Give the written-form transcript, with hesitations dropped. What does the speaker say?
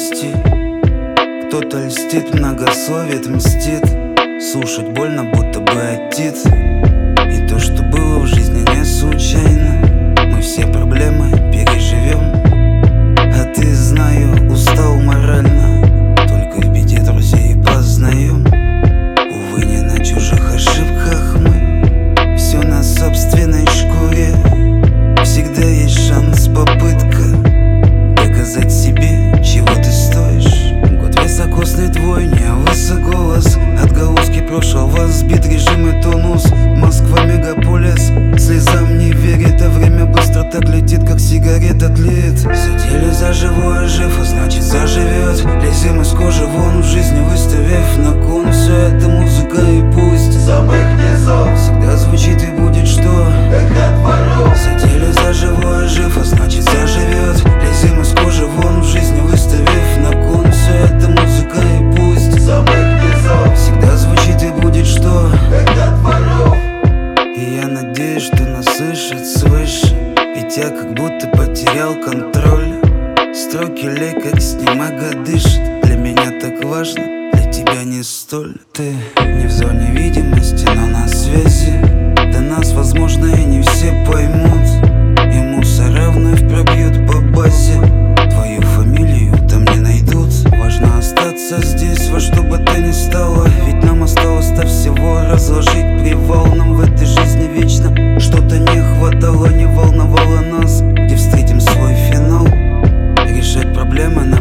грусти. Кто-то льстит, многословит, мстит. Слушать больно, будто бы отит. И то, что было в жизни, не случайно. Мы все проблемы переживем. А ты, знаю, устал морально. Только в беде друзей познаем. Увы, не на чужих ошибках мы. Все на собственной шкуре. Всегда есть шанс, попытка доказать себе, чего ты стоишь. Год високосный твой, не высок голос. Отголоски прошлого, сбит режим и тонус. Москва, мегаполис, слезам не верит. А время быстро так летит, как сигарета тлеет. Задели за живое, жив, а значит заживет. Лезем из кожи вон, в жизни выставив на кон. Все это музыка и пусть самых низов всегда звучит и будет что. Как воров Задели за живое, жив, а значит заживет. Лезем из кожи вон, в жизни выставив на кон. Все это музыка и пусть самых низов всегда звучит и будет что. Как воров И я надеюсь, что нас слышат свыше. Ведь я как будто потерял контроль. Строки лей, как снега дышит. Для меня так важно, для тебя не столь. Ты не в зоне видимости, но на связи. До нас, возможно, и не все поймут. И мусора вновь пробьют по базе. Твою фамилию там не найдут. Важно остаться здесь, во что бы то ни стало. Ведь нам осталось-то всего разложить привал. Нам в этой жизни вечно что-то не хватало, не волновало нас. Где встретим свой финал, решать проблемы